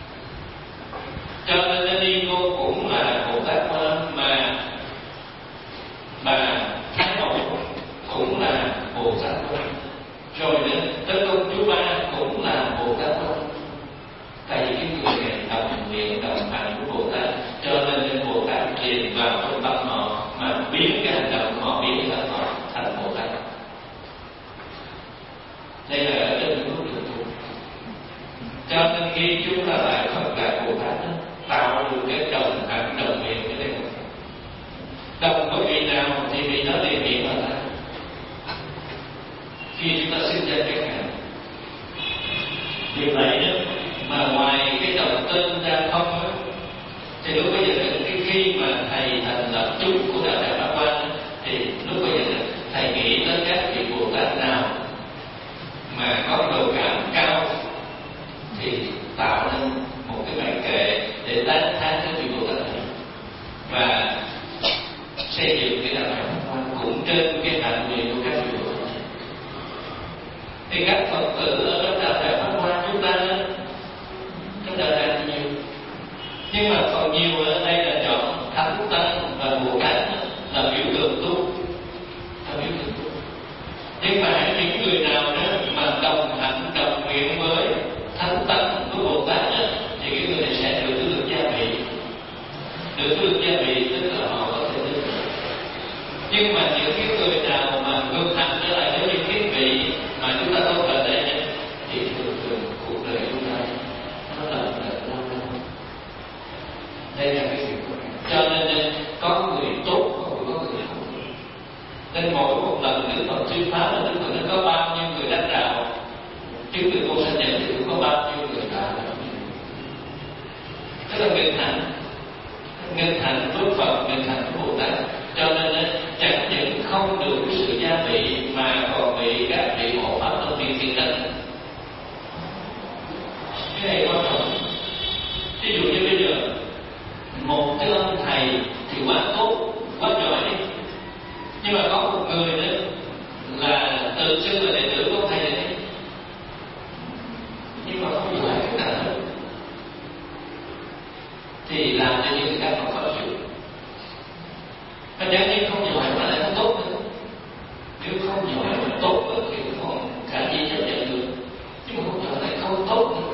Cho nên ni cô cũng là Bồ Tát Quan Âm, mà bà Thái Hậu cũng là Bồ Tát Quan Âm. Rồi nữa, tới công chúa Ba cũng là Bồ Tát Quan Âm. Tại vì cái người này đồng nguyện đồng hành của Bồ Tát, cho nên Bồ Tát liền vào trong tâm họ mà biến cái hành động họ, biến cái hành động thành Bồ Tát. Đây là ở trên bước đường tu. Cho nên khi chúng ta lại Phật lại Bồ Tát đó, tạo được cái đồng hạnh đồng nguyện cái này. Đồng với vị nào thì vị đó đề nghị mà ta. Khi chúng ta sinh ra cái hạnh, vì vậy đó mà ngoài cái đồng tên ra không đó, thì lúc bây giờ cái khi mà thầy thành lập chúng của đạo Tràng Pháp Hoa thì lúc bây giờ thầy nghĩ tới các vị Bồ Tát nào mà có độ cảm cao thì tạo nên một cái bài kệ để tán thán các vị Bồ Tát này và xây dựng cái đạo Tràng Pháp Hoa cũng trên cái hạnh nguyện của các vị Bồ Tát. Thì các Phật tử ở trong đạo Tràng Pháp Hoa chúng ta trong đạo tràng nhiều, nhưng mà còn nhiều ở đây là chọn Thánh Tăng và Bồ Tát là biểu tượng tu, nhưng mà những người nào đó mà đồng hạnh đồng nguyện với Thánh Tăng với Bồ Tát đó, thì cái người này sẽ được gia vị, gia vị tức là họ có thể được. Nhưng mà những cái người nào mà ngược hạnh trở lại với những cái vị mà chúng ta không ở đây thì thường cuộc đời chúng ta nó là lâu. Đây là cái việc của mình. Cho nên có người tốt, có người không. Nên mỗi một lần Đức Phật thuyết pháp là Đức Phật nó có bao nhiêu người đắc đạo, chứ người vô sanh nhận thì cũng có bao nhiêu người đạo. Tức là nghịch hạnh với Phật, nghịch hạnh với Bồ Tát. Cho nên chẳng những không được cái sự gia vị mà còn bị các vị hộ pháp trong viên thiên đất. Cái này quan trọng. Ví dụ như bây giờ một cái ông thầy thì quá tốt, quá giỏi đi, nhưng mà có một người nữa là tự xưng là đệ tử của ông thầy này, nhưng mà không giỏi cái nào hết, thì làm cho những người khác họ khó chịu. Và nếu như không giỏi mà lại không tốt nữa, nếu không giỏi mà tốt thì cũng còn khả dĩ chấp nhận được, nhưng mà không giỏi lại không tốt nữa,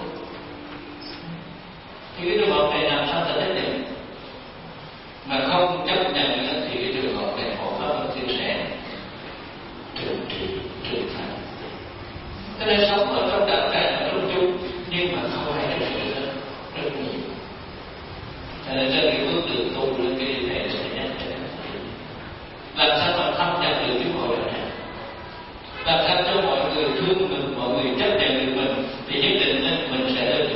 thì cái trường hợp này làm sao ta thấy được? Mà không chấp nhận thì cái trường hợp này hộ pháp thiên sẽ trừng trị, trừng phạt. Cho nên sống ở trong đạo tràng ở trong chung, nhưng mà không ai được sự rất nhiều. Cho nên trên cái bước đường tu lên cái này sẽ nhắc cho làm sao mà thâm nhập được cái hội đạo này, làm sao cho mọi người thương mình, mọi người chấp nhận được mình, thì nhất định mình sẽ lên được.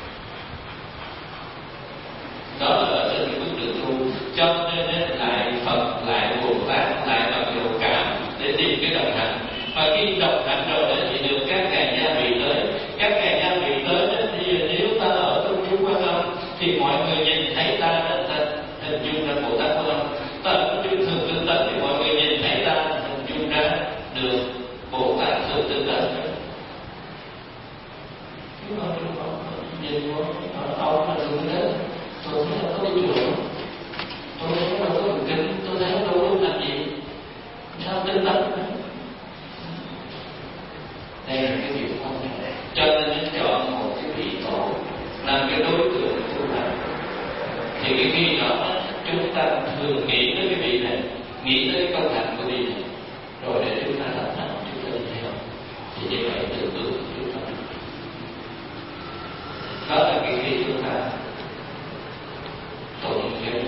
Đó là ở trên cái bước đường tu. Cho nên lại Phật, lại Bồ Tát, lại bằng độ cảm để tìm cái đồng hạnh. Và khi đồng hạnh rồi thì được các ngài gia vị tới. Các ngài gia vị tới thì nếu ta ở trong chúng Quan Âm thì mọi người nhìn thấy ta hình dung ra Bồ Tát Quan Âm. Ta ở trong thường tinh tấn thì mọi người nhìn thấy ta hình dung ra được Bồ Tát thường tinh tấn. Chúng ta nhìn qua ông là thường tinh tấn, tôi thấy là có đi chùa, tôi thấy là có đường kính, tôi thấy đâu có làm gì, sao tinh tấn? Đây là cái việc không thể. Cho nên chọn một cái vị tổ làm cái đối tượng của chúng ta. Thì cái khi đó chúng ta thường nghĩ tới cái vị này, nghĩ tới cái công hạnh của vị này, rồi để chúng ta làm nào chúng ta đi theo. Thì như vậy tự bước chúng ta. Đó là cái khi chúng ta tụng cái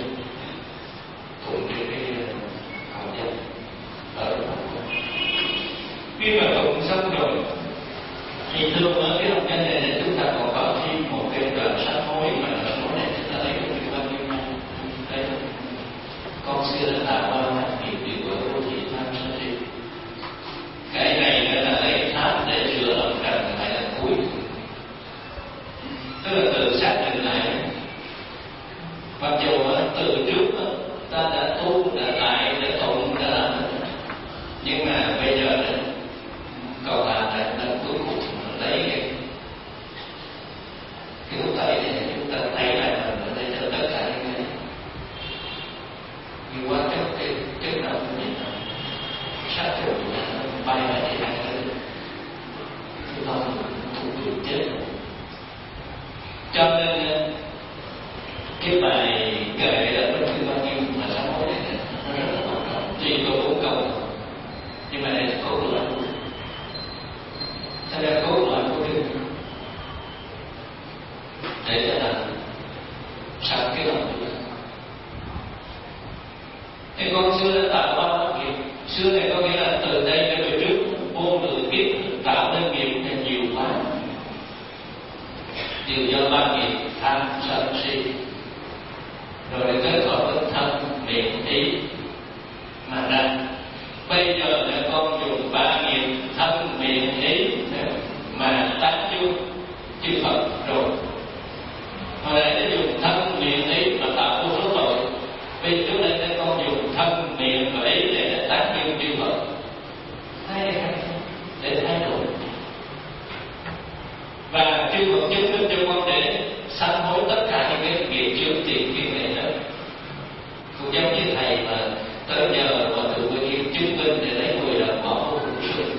hào danh ở trong đó. Khi mà tụng xong rồi thì thường ở cái hào danh này chúng ta còn có thêm một cái đoạn sám hối, mà đoạn sám hối này chúng ta lấy cái bao nhiêu năm đây con xưa đã tạo ra nghiệp điều ở đô thị tham sân si. Cái này là lấy pháp để sửa lòng trần hay là cuối, tức là tự xác định lại. Mặc dù từ trước ta đã tu, đã lại, đã tụng, đã làm, nhưng mà bây giờ cầu làm lại lần cuối cùng lấy cái thuốc tẩy này chúng ta tay lại mình để cho tất cả những cái như quá chất nào cũng nhìn sát trùng bay lại thì lại chúng ta cũng bị chết. Cho nên cái bài kệ ở bên kia bao nhiêu mà sám hối này nó rất là quan trọng. Tuy có 4 câu nhưng mà đây là cốt lõi. Thế ra cốt lõi của Đức để cho là sám là cái lòng tự thân. Thế con xưa đã tạo bao nhiêu nghiệp? Xưa này có nghĩa là từ đây đến về trước vô lượng kiếp tạo nên nghiệp là nhiều quá, đều do ba nghiệp tham sân si, rồi kết hợp với thân miệng ý mà ra. Bây giờ là con dùng ba nghiệp thân miệng ý mà tán dương chư Phật rồi. Hồi nãy đã dùng thân miệng ý mà tạo vô số tội. Bây giờ trước đây để con dùng thân miệng và ý để tán dương chư Phật. Hay để thay đổi. Và chư Phật chứng minh cho con để sám hối tất cả những cái nghiệp chướng tiền kiên này đó. Cũng giống như thầy mà tới nhờ mà tự nhiên chứng minh để lấy 10 lần bỏ vô hữu sự.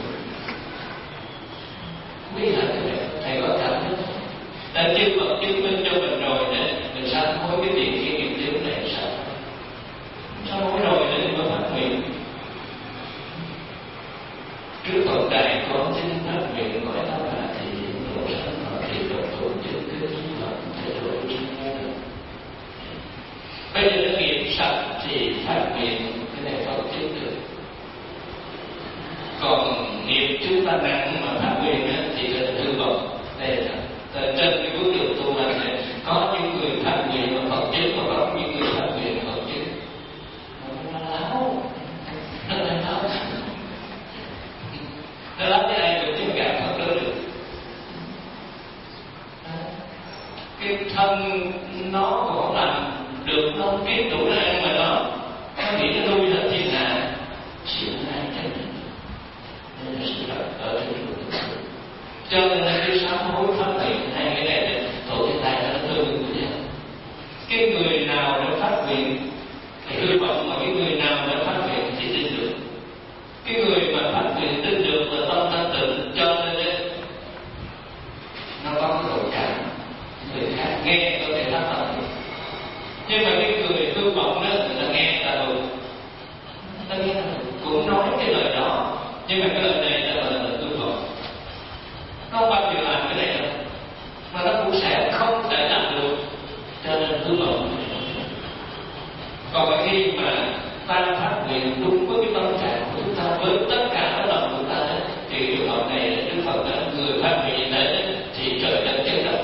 Biết là cái này thầy có cảm thấy đã chư Phật chứng minh cho mình rồi để mình sám hối cái tiền kiên nghiệp chướng này sao? Sám hối rồi để mình phát nguyện. Trước Phật đài con xin phát nguyện gọi ta là thì độ sanh họ thì độ tổ chức cái trí Phật thay đổi chính được. Bây giờ nó nghiệp sạch thì phát nguyện cái này Phật chứng được. Còn nghiệp chúng ta nặng mà phát nguyện thì là hư vọng. Đây là trên cái bước đường tu hành này có những người phát nguyện mà Phật chứng, mà có những người phát nguyện mà Phật chứng. Nó láo, nó là láo. Nó láo cái ai được chứng cảm Phật đó được. Cái thân nó còn làm được không kiếm đủ nó ăn mà nó nghĩ nó nuôi hết thiên hạ chịu ai chân nên là sự thật ở trên đường. Cho nên là cái sám hối phát nguyện hai cái này để tổ chức tài nó tương ứng với nhau. Cái người nào đã phát nguyện thì hy vọng mà cái người nào đã phát nguyện thì tin được. Cái người mà phát nguyện tin được là tâm thanh tịnh, cho nên nó có cái độ cảm người khác nghe có thể phát tâm. Nhưng mà cái người hư vọng đó người ta nghe ta được, ta nghe cũng nói cái lời đó, nhưng mà cái lời này là hư vọng. Nó không bao giờ làm cái này đâu, mà nó cũng sẽ không thể làm được, cho nên hư vọng. Còn khi mà ta phát nguyện đúng với cái tâm trạng của chúng ta, với tất cả các lòng của ta thì trường hợp này Đức Phật là người phát nguyện thế thì trời đất chấn động.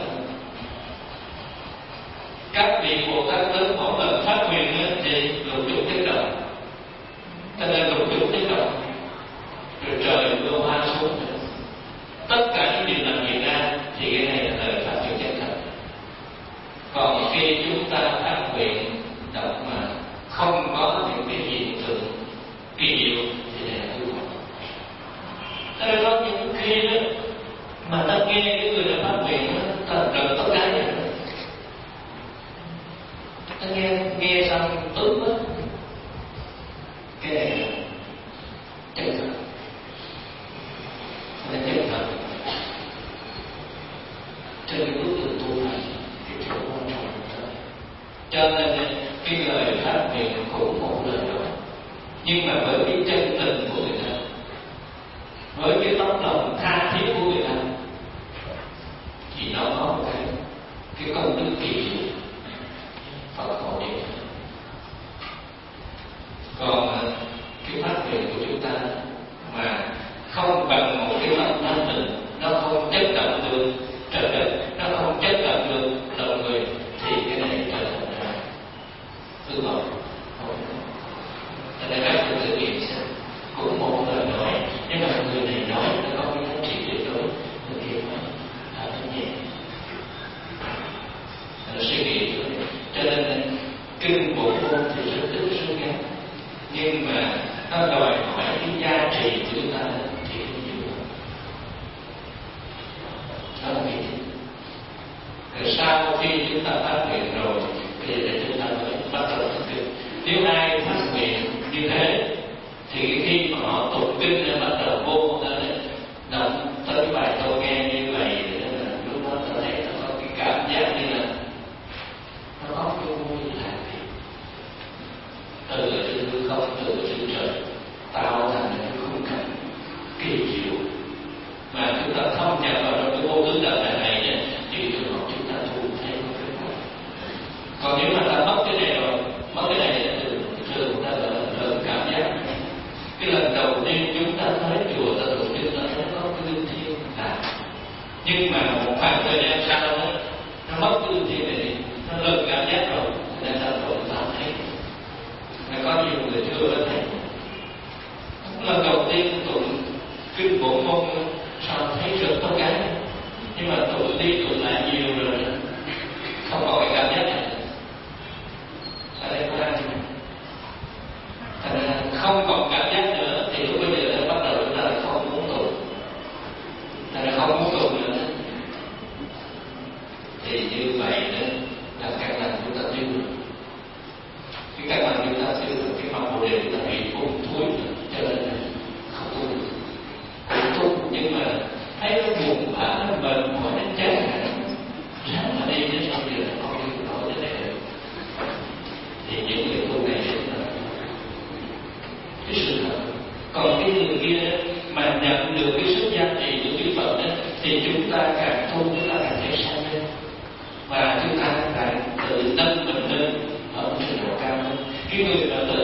Các vị Bồ Tát lớn mỗi lần phát nguyện thì lục dục chấn động, cho nên lục dục chấn động rồi trời mưa hoa xuống. Tất cả những điều làm hiện ra thì cái này là lời phát nguyện chân thật. Còn khi chúng ta phát nguyện động mà không có những cái hiện tượng kỳ diệu thì này là hư vọng. Cho nên có những khi đó mà ta nghe cái người đã phát nguyện ta cần tất cả những ta nghe xong tốt quá, cái này là chân thật, là chân thật. Trên cái bước đường tu hành thì chỗ quan trọng hơn. Cho nên cái lời phát nguyện cũng một lời đó, nhưng mà với cái chân tình của người ta, với cái tấm lòng tha thiết của người ta, thì nó có một cái công đức kỳ diệu Phật hộ niệm. Còn cái phát nguyện của chúng ta mà không bằng một cái tâm thanh tịnh, nó không chất động được trời đất, nó không chất động được lòng người, thì cái này trở thành ra hư vọng. Cho nên các người thực hiện cũng một lời nói, nhưng mà người này nói nó có cái giá trị tuyệt đối, người kia nói nó nhẹ, nó suy nghĩ. Cho nên kinh bộ môn thì rất tức rất ngắn, nhưng mà nó đòi hỏi cái giá trị của chúng ta thì nhiều hơn. Đó là cái gì? Rồi sau khi chúng ta phát nguyện rồi thì để chúng ta mới bắt đầu thực hiện. Nếu ai phát nguyện như thế thì khi mà họ tụng kinh bắt đầu vô động tới bài tôi nghe như vậy, lúc đó ta thấy nó có cái cảm giác như là nó có cái vui lạc từ hư không, từ trên trời tạo thành cái khung cảnh kỳ diệu mà chúng ta không nhập vào trong cái vô tướng đạo này thì trường hợp chúng ta thu thấy một cái. Còn nếu mà thì những người tu này sẽ là cái sự thật. Còn cái người kia mà nhận được cái sức giá trị của Đức Phật đó, thì chúng ta càng tu chúng ta càng thấy sâu lên, và chúng ta càng tự nâng mình lên ở một trình độ cao hơn. Cái người mà tu